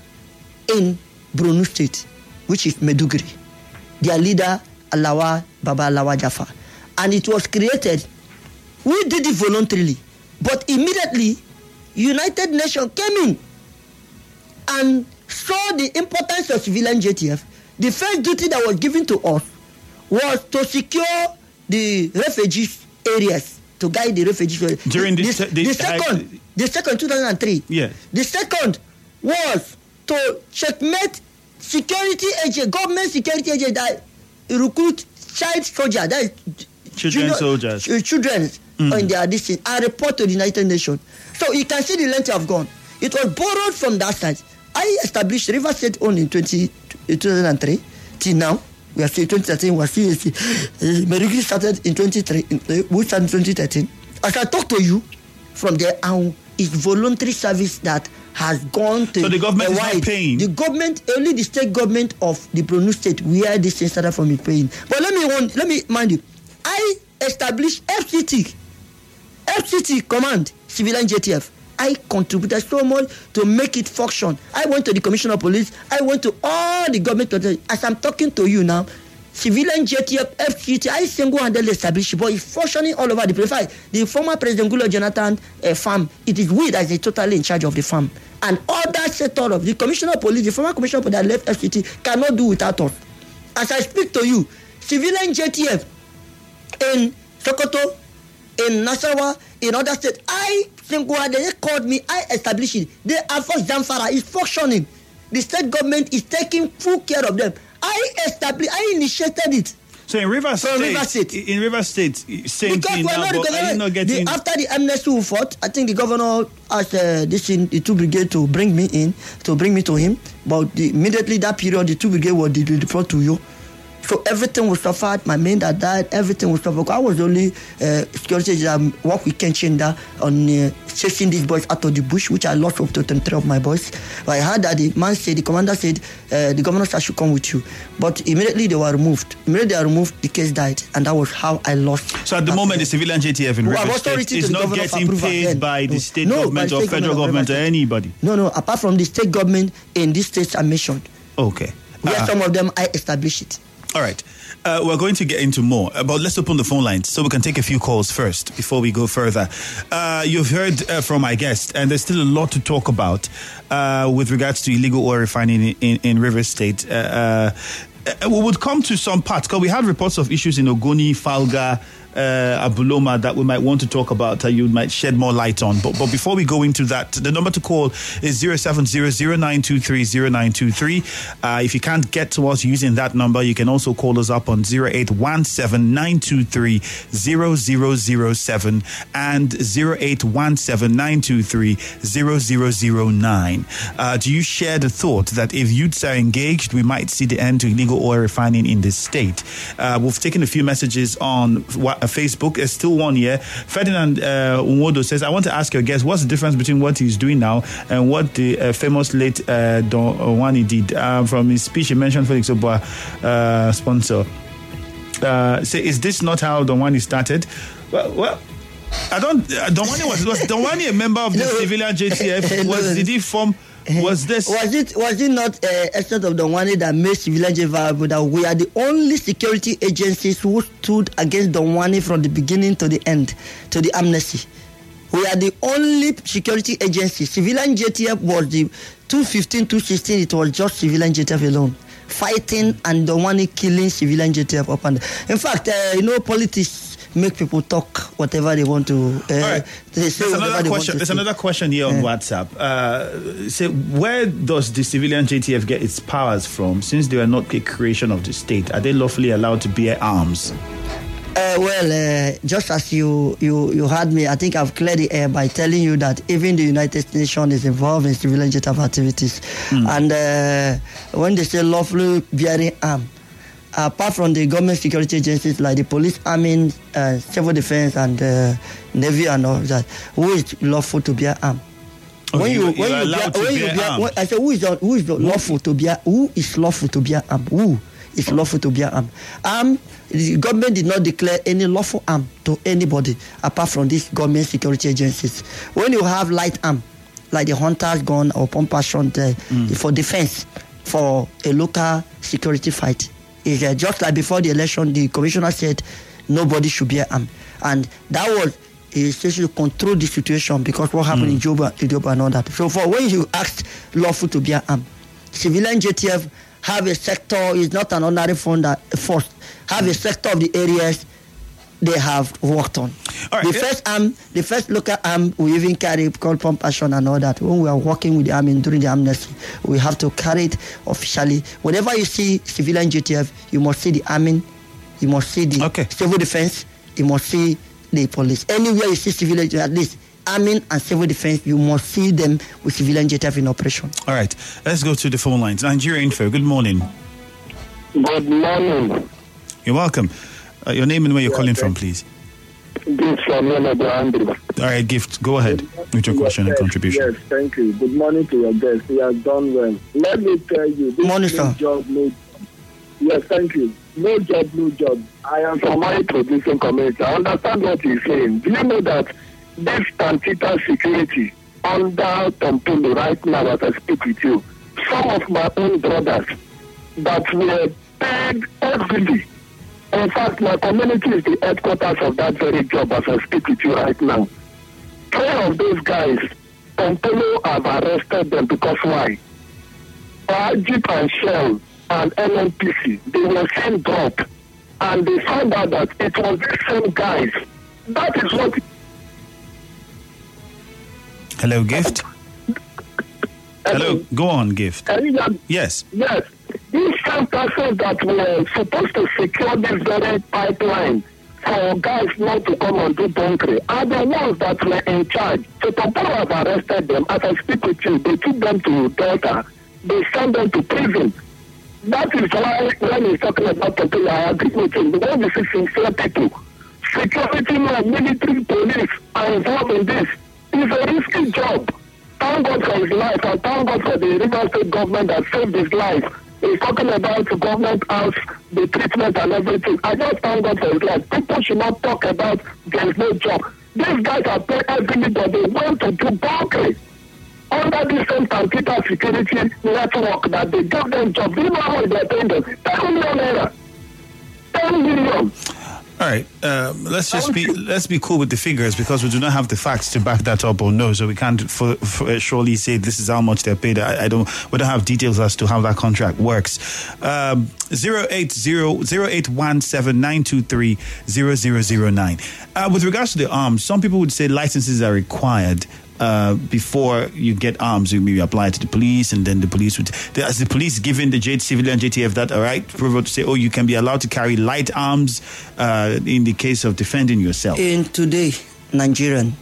in Borno State, which is Meduguri. Their leader, Alawa Baba Alawa Jaffa. And it was created. We did it voluntarily. But immediately, United Nations came in and saw the importance of civilian J T F. The first duty that was given to us was to secure the refugees areas, to guide the refugees areas. During the, this, the, this, the second, I, the second two thousand three. Yes. The second was to checkmate security agent, government security agent that recruit child soldiers, that is children junior, soldiers, ch- children mm. in their district, and report to the United Nations. So you can see the length I've gone. It was borrowed from that side. I established River State only in two thousand three till now. We are still twenty thirteen. We are still uh, Meduguri started in twenty-three. Uh, we started in twenty thirteen. As I talk to you, from there on, it's voluntary service that has gone to. So the government is wide. not paying. The government, only the state government of the Borno State, where this thing started from, is paying. But let me want, let me mind you, I established F C T, F C T command civilian J T F. I contributed so much to make it function. I went to the Commissioner of Police. I went to all the government. As I'm talking to you now, civilian J T F, F C T, I single-handedly established, but it's functioning all over the place. The former President Goodluck Jonathan uh, farm, it is we that is totally in charge of the farm. And all that sector of the Commissioner of Police, the former Commissioner of Police that left F C T, cannot do without us. As I speak to you, civilian J T F in Sokoto, in Nasarawa, in other states, I single-handedly called me, I established it. They are for Zamfara, it's functioning. The state government is taking full care of them. I established, I initiated it. So in River State, River State, in River State, same because thing now, not but are you not getting... The, after the amnesty we fought, I think the governor asked uh, this in the two brigade to bring me in, to bring me to him. But the, immediately that period, the two brigade was deployed to you. So everything was suffered. My men that died, everything was suffered. I was only uh, security that um, work with Ken Chenda on uh, chasing these boys out of the bush, which I lost up to twenty-three of my boys. But I heard that the man said, the commander said, uh, the governor said I should come with you. But immediately they were removed. Immediately they were removed, the case died. And that was how I lost. So at the moment, the civilian J T F in River State is not getting paid by the state no, government the or state federal government or anybody? No, no, apart from the state government in these states I mentioned. Okay. Where uh, some of them I established it. All right. Uh, we're going to get into more, but let's open the phone lines so we can take a few calls first before we go further. Uh, you've heard uh, from my guest, and there's still a lot to talk about uh, with regards to illegal oil refining in, in, in River State. Uh, uh, we would come to some parts, because we had reports of issues in Ogoni, Falga, uh, Abuloma that we might want to talk about, that you might shed more light on. But but before we go into that, the number to call is zero seven zero zero nine two three zero nine two three. Uh, if you can't get to us using that number, you can also call us up on zero eight one seven nine two three zero zero zero seven and zero eight one seven nine two three zero zero zero nine. Uh, do you share the thought that if youths are engaged, we might see the end to illegal oil refining in this state? Uh, we've taken a few messages on Facebook. There's still one here. Ferdinand uh, Unwodo says, I want to ask your guest, what's the difference between what he's doing now and what the uh, famous late uh, Don Owani did? Uh, from his speech, he mentioned Felix Obua, uh, sponsor. Uh, say, is this not how Don Owani started? Well, well I don't. Uh, Don Owani was was Don Owani a member of the no. civilian J T F? Was did he form? Was this was it was it not uh, extent of the one that made civilian J viable? That we are the only security agencies who stood against Don Owani from the beginning to the end, to the amnesty. We are the only security agency. Civilian J T F was the two fifteen, two sixteen. It was just civilian J T F alone fighting and Don Owani killing civilian J T F up and. In fact, uh, you know, politics make people talk whatever they want to. Uh, right. They say There's another question. There's say. another question here on yeah. WhatsApp. Uh, say, where does the civilian J T F get its powers from? Since they are not a creation of the state, are they lawfully allowed to bear arms? Uh, well, uh, just as you, you you had me, I think I've cleared the air by telling you that even the United Nations is involved in civilian J T F activities, mm. and uh, when they say lawfully bearing arms, apart from the government security agencies like the police, army, uh, civil defense, and uh, navy, and all that, who is lawful to bear arms? Okay, when you, you when you bear, when you bear, when, I said, who is who is lawful to bear? Who is lawful to bear arms? Who is lawful to bear arms? Arm. The government did not declare any lawful arm to anybody apart from these government security agencies. When you have light arm, like the hunter's gun or pump action, uh, mm. for defense, for a local security fight. Is uh, just like before the election, the commissioner said nobody should bear arm, and that was essentially to control the situation because what happened mm. in Juba, Ethiopia, and all that. So, for when you asked lawful to bear arm, civilian J T F have a sector is not an ordinary force. Have a sector of the areas they have worked on. Right, the yeah. first arm, the first local arm we even carry called pump action and all that. When we are working with the army during the amnesty, we have to carry it officially. Whenever you see civilian J T F, you must see the army, you must see the okay. civil defense, you must see the police. Anywhere you see civilian, at least army and civil defense, you must see them with civilian J T F in operation. All right, let's go to the phone lines. Nigeria Info, good morning. Good morning. You're welcome. Uh, your name and where you're yeah, calling from, please. Gift from Andrew. All right, Gift, go ahead with your question yes, and contribution. Yes, thank you. Good morning to your guest. He has done well. Let me tell you, this morning, no sir. job, no job. Yes, thank you. No job, no job. I am from my producing community. I understand what he's saying. Do you know that this Tantita security under Tompulu right now as I speak with you, some of my own brothers that were paid heavily. In fact, my community is the headquarters of that very job as I speak with you right now. Three of those guys, Tompulu have arrested them because why? Jeep and Shell and N N P C, they were same drop. And they found out that it was the same guys. That is what... Hello, Gift. Hello, Hello. Go on, Gift. Yes. Yes. These same persons that were supposed to secure this very pipeline for guys not to come and do bunkering are the ones that were in charge. So Tompulu have arrested them. As I speak with you, they took them to Delta. They sent them to prison. That is why when he's talking about Tompulu, I agree with him. When we see sincere people, security men, military, police are involved in this. It's a risky job. Thank God for his life and thank God for the Rivers State government that saved his life. He's talking about the government house, the treatment and everything. I just thank God for his life. People should not talk about there's no job. These guys are paid every but they want to do bunkering under the same Tantita security network that they give them jobs. Do you know how much they're paying them? ten million naira. ten million. All right, um, let's just be let's be cool with the figures because we do not have the facts to back that up or no, so we can't for, for surely say this is how much they're paid. I, I don't we don't have details as to how that contract works. Um, zero eight zero zero eight one seven nine two three zero zero zero nine. Uh, with regards to the arms, some people would say licenses are required. Uh, before you get arms, you maybe apply to the police, and then the police would. As the police giving the J- civilian J T F that, all right, to say, oh, you can be allowed to carry light arms uh, in the case of defending yourself. In today, Nigerian,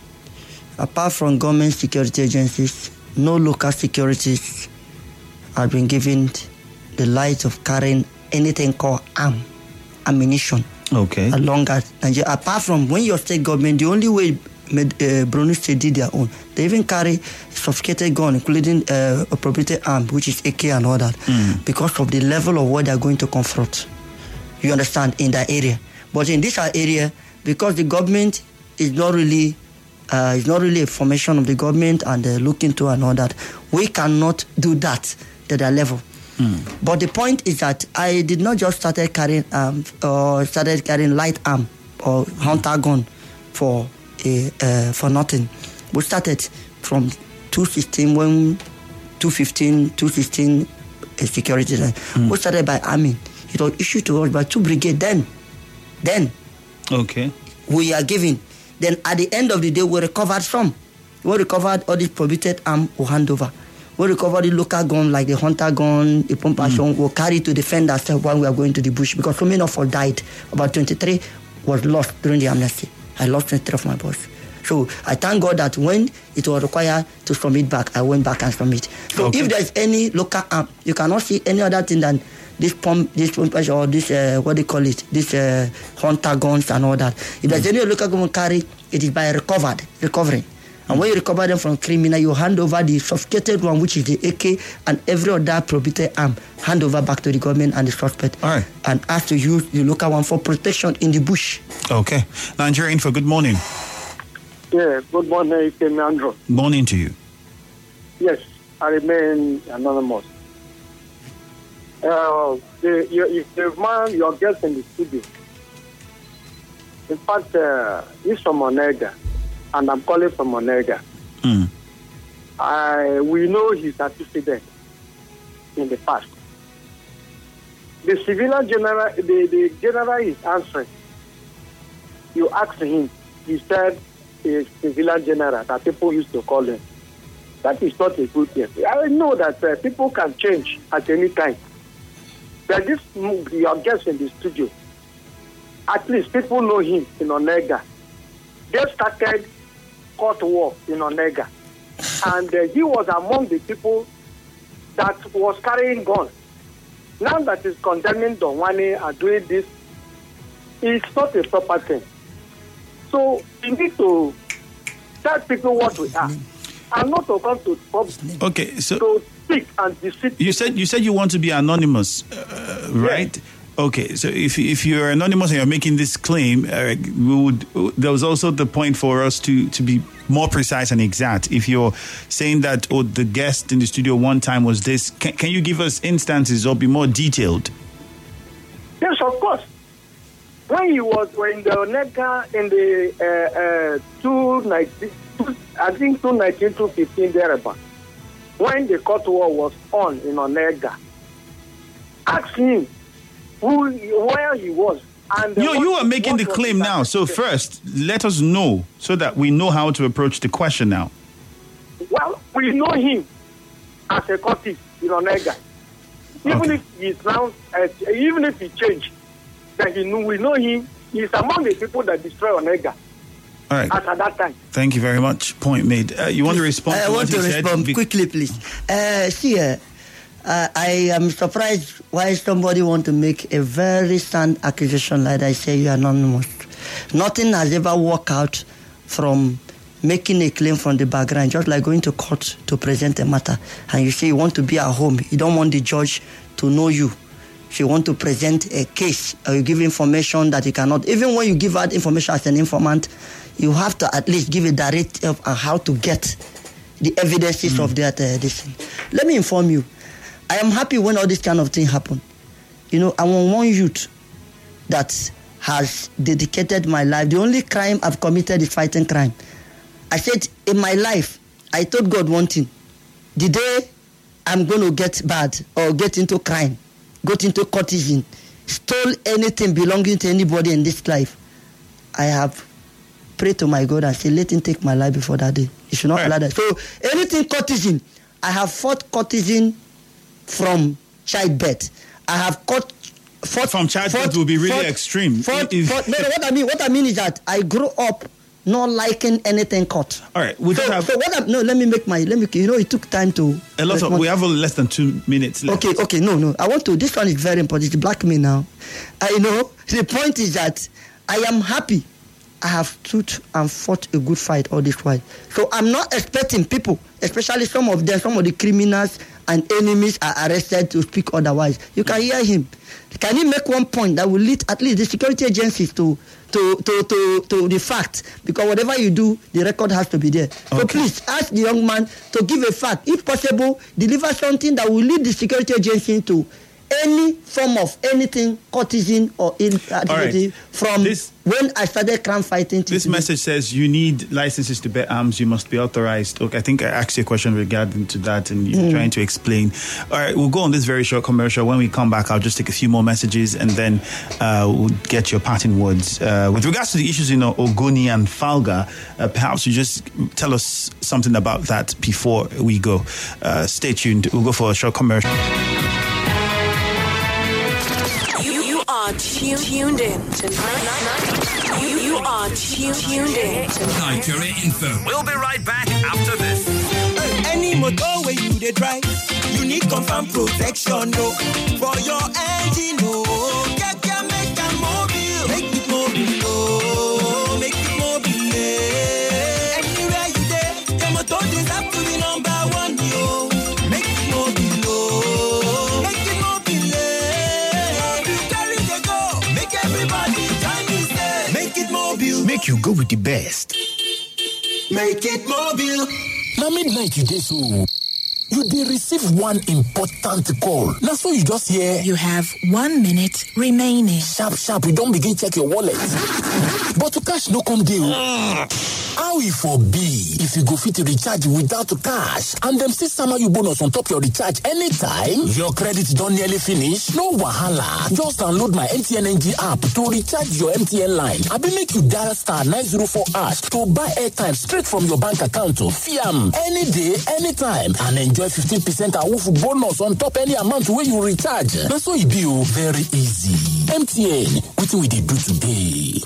apart from government security agencies, no local securities have been given the right of carrying anything called arm, ammunition. Okay. Along as Nigeria, apart from when your state government, the only way. Made, uh, Brunei State did their own. They even carry sophisticated gun, including uh, a proprietary arm, which is A K and all that, mm. because of the level of what they are going to confront. You understand, in that area. But in this area, because the government is not really, uh, is not really a formation of the government and they look into and all that, we cannot do that to that level. Mm. But the point is that I did not just started carrying um, or started carrying light arm or hunter gun for. Uh, for nothing. We started from two sixteen when two fifteen, two sixteen uh, security. Mm. We started by army. It was issued to us by two brigades. Then, then, okay, we are giving. Then at the end of the day, we recovered some. We recovered all this prohibited arm. We hand over. We recovered the local gun like the hunter gun, the pump action. Mm. We'll carry to defend ourselves while we are going to the bush because so many of us died. About twenty-three was lost during the amnesty. I lost twenty-three of my boys. So I thank God that when it was required to submit back, I went back and submit. So okay. If there's any local arm, you cannot see any other thing than this pump, this pump or this, uh, what do you call it, this uh, hunter guns and all that. If there's mm. any local gun carry, it is by recovered, recovering. And when you recover them from criminal, you hand over the sophisticated one, which is the A K, and every other prohibited arm, hand over back to the government and the suspect. All right. And ask to use the local one for protection in the bush. Okay. Nigerian Info, good morning. Yeah, good morning, it's Andrew. Morning to you. Yes, I remain anonymous. Uh, the, you, the man, your guest in the studio, in fact, uh, he's from Onega. And I'm calling from Onega. Mm. I we know his antecedent in the past. The civilian general, the, the general is answering. You asked him, he said, a civilian general that people used to call him. That is not a good thing. I know that uh, people can change at any time. But this, your guest in the studio, at least people know him in Onega. They started court war in Onega. And uh, he was among the people that was carrying guns. Now that is condemning Donwane and doing this, it's not a proper thing. So we need to tell people what we are. And not to come to public. Okay, so to speak and deceive. You said you said you want to be anonymous, uh, right? Yes. Okay, so if if you're anonymous and you're making this claim, uh, we would. There was also the point for us to, to be more precise and exact. If you're saying that, oh, the guest in the studio one time was this, can, can you give us instances or be more detailed? Yes, of course. When he was in the Onega in the uh, uh, two nineteen, I think two nineteen, two fifteen thereabout, when the court war was on in Onega, ask him who, where he was. And you, you are making the claim now. So first, let us know so that we know how to approach the question now. Well, we know him as a Curtis in Onega. Even okay. if he's now, uh, even if he changed, that he knew, we know him. He's among the people that destroy Onega. All right. At, at that time. Thank you very much. Point made. Uh, you want to respond? I to want what to he respond said? quickly, please. Uh, see, uh, uh, I am surprised why somebody want to make a very sound accusation like I say you're anonymous. Nothing has ever worked out from making a claim from the background, just like going to court to present a matter. And you say you want to be at home. You don't want the judge to know you. If you want to present a case or you give information that you cannot, even when you give out information as an informant, you have to at least give a directive on how to get the evidences mm. of that. Uh, this thing. Let me inform you. I am happy when all this kind of thing happen. You know, I want one youth that has dedicated my life. The only crime I've committed is fighting crime. I said, in my life, I told God one thing. The day I'm going to get bad or get into crime, got into courtesan, stole anything belonging to anybody in this life, I have prayed to my God and said, let him take my life before that day. He should not allow that. So anything courtesan, I have fought courtesan from childbirth. I have caught fought from childbirth fought, will be really fought, extreme. Fought, fought, no, no, what I mean, what I mean is that I grew up not liking anything cut. All right, we so, have. So what? I, no, let me make my. Let me. You know, it took time to. A lot respond. of. We have less than two minutes left. Okay, okay, no, no. I want to. This one is very important. It's black me now. I know. The point is that I am happy. I have stood and fought a good fight all this while. So I'm not expecting people, especially some of them, some of the criminals and enemies are arrested to speak otherwise. You can hear him. Can he make one point that will lead at least the security agencies to to to to, to the fact? Because whatever you do, the record has to be there. Okay. So please ask the young man to give a fact. If possible, deliver something that will lead the security agency to any form of anything, courtesan or inactivity right. from this, when I started crime fighting. This today. Message says you need licenses to bear arms. You must be authorized. Okay, I think I asked you a question regarding to that, and you're mm. trying to explain. All right, we'll go on this very short commercial. When we come back, I'll just take a few more messages, and then uh, we'll get your parting words. Uh, with regards to the issues in you know, Ogoni and Falga, uh, perhaps you just tell us something about that before we go. Uh, stay tuned. We'll go for a short commercial. Tuned, tuned in to you, you are tuned, tuned in to Nigeria Info. We'll be right back after this. Any motor where you they drive, you need confirm protection, no, for your engine, no. Get your make a mobile, make it mobile, no, make it mobile. Anywhere you there, your motor just have to be number one, yo. Make it mobile, no, make it mobile. Everybody join me, say, make it mobile. Make you go with the best. Make it mobile. Now midnight you did so. You did receive one important call. Now so you just hear. You have one minute remaining. Sharp, sharp. You don't begin check your wallet. But to cash no come deal. How it for be if you go fit to recharge without cash and them say summer you bonus on top your recharge anytime? Your credit don't nearly finish? No wahala. Just download my M T N N G app to recharge your M T N line. I be make you dial star nine zero four hash to buy airtime straight from your bank account to Fiam any day, anytime, and enjoy fifteen percent awoof bonus on top any amount where you recharge. That's what you do. Very easy. M T N, what we did do today.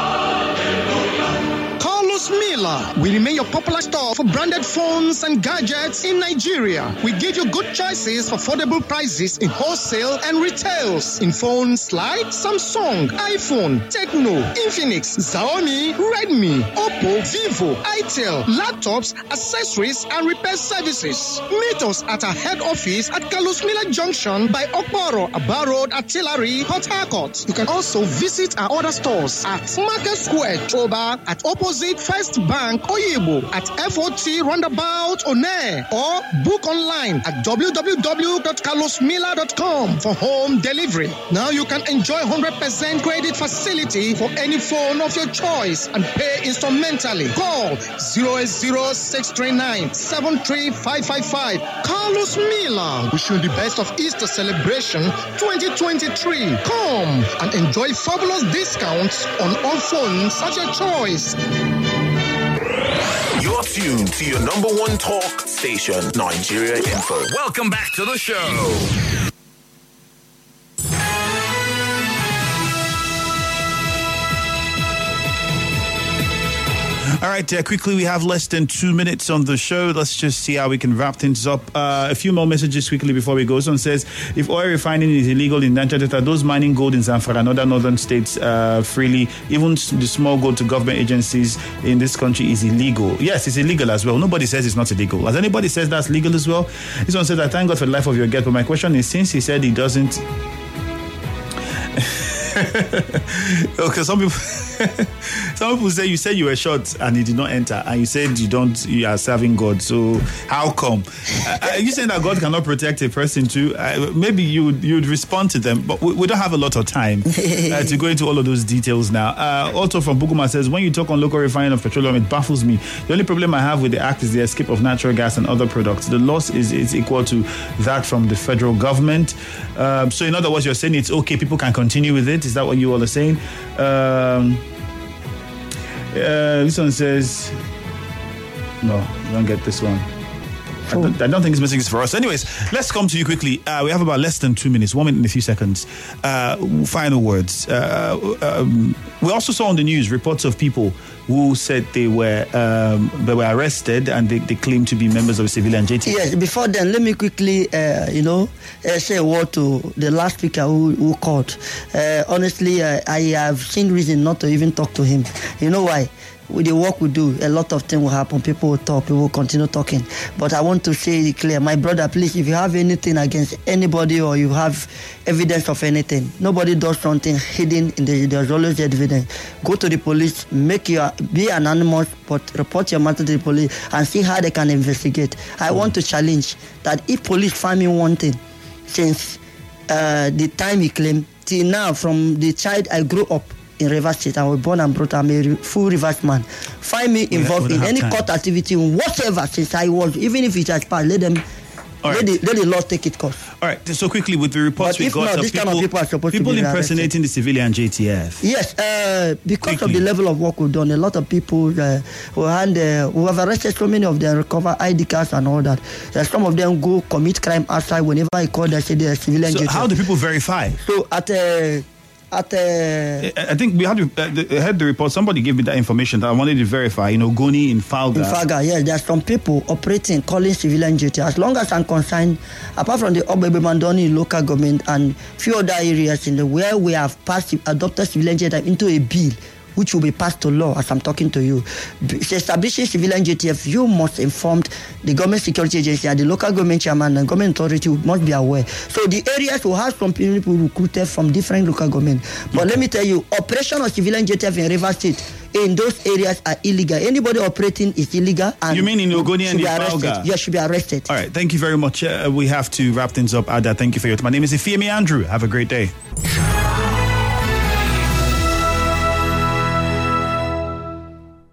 Carlos Miller will remain your popular store for branded phones and gadgets in Nigeria. We give you good choices for affordable prices in wholesale and retails. In phones like Samsung, iPhone, Tecno, Infinix, Xiaomi, Redmi, Oppo, Vivo, Itel, laptops, accessories, and repair services. Meet us at our head office at Carlos Miller Junction by Okporo, Aba Road, Artillery, Port Harcourt. You can also visit our other stores at Market Square, Choba, at opposite First Bank, Oyibo, at F O T Roundabout, One, or book online at w w w dot carlos miller dot com for home delivery. Now you can enjoy one hundred percent credit facility for any phone of your choice and pay instrumentally. Call zero eight zero six three nine seven three five five five. Carlos Miller. Wish you the best of Easter celebration twenty twenty-three. Come and enjoy fabulous discounts on all phones at your choice. You're tuned to your number one talk station, Nigeria Info. Welcome back to the show. All right, uh, quickly, we have less than two minutes on the show. Let's just see how we can wrap things up. Uh, a few more messages quickly before we go. Someone says, if oil refining is illegal in Niger Delta, those mining gold in Zamfara and other northern states uh, freely, even the small gold to government agencies in this country is illegal. Yes, it's illegal as well. Nobody says it's not illegal. Has anybody says that's legal as well? This one says, I thank God for the life of your guest, but my question is, since he said he doesn't... Okay, some people Some people say you said you were shot and you did not enter, and you said you don't. You are serving God. So how come? uh, are you saying that God cannot protect a person too? Uh, maybe you would you'd respond to them, but we, we don't have a lot of time uh, to go into all of those details now. Uh, also from Buguma says, when you talk on local refining of petroleum, it baffles me. The only problem I have with the act is the escape of natural gas and other products. The loss is, is equal to that from the federal government. Um, so in other words, you're saying it's okay, people can continue with it. Is that what you all are saying? Um, uh, this one says, no, you don't get this one. I don't, I don't think this message is for us. Anyways, let's come to you quickly. Uh, we have about less than two minutes, one minute and a few seconds. Uh, final words. Uh, um, we also saw on the news reports of people who said they were um, they were arrested and they, they claimed to be members of a civilian J T F. Yes, before then, let me quickly, uh, you know, uh, say a word to the last speaker who, who called. Uh, honestly, uh, I have seen reason not to even talk to him. You know why? With the work we do, a lot of things will happen. People will talk, people will continue talking. But I want to say it clear. My brother, please, if you have anything against anybody or you have evidence of anything, nobody does something hidden in the, there's always evidence. Go to the police, make your, be anonymous, but report your matter to the police and see how they can investigate. I mm. want to challenge that if police find me wanting, since uh, the time he claimed, till now, from the child I grew up, in Rivers State, I was born and brought up. I'm a full Rivers man. Find me involved in any time. court activity, whatever, since I was, even if it has passed, let them, let the, let the law take its course. All right, so quickly with the reports but we got, not, of this people, kind of people, are supposed people to be impersonating the civilian J T F. Yes, uh, because quickly. of the level of work we've done, a lot of people uh, who, had, uh, who have arrested so many of them, recover I D cards and all that. Uh, some of them go commit crime outside whenever I call them, say they're civilian so J T F. How do people verify? So at a... Uh, At, uh, I think we had to, uh, had the report. Somebody gave me that information that I wanted to verify. You know, Goni in Falga. In Falga, yes. There are some people operating, calling civilian J T F. As long as I'm concerned, apart from the Obebe Mandoni local government and few other areas in the where we have passed, adopted civilian J T F into a bill, which will be passed to law as I'm talking to you. Establishing civilian J T F, you must inform the government security agency and the local government chairman and government authority must be aware. So the areas will have some people recruited from different local government. But okay. let me tell you, operation of civilian J T F in Rivers State, in those areas are illegal. Anybody operating is illegal. And you mean in Ogoni and in Falga? Yes, should be arrested. All right, thank you very much. Uh, we have to wrap things up. Ada, thank you for your time. My name is Ifeami Andrew. Have a great day.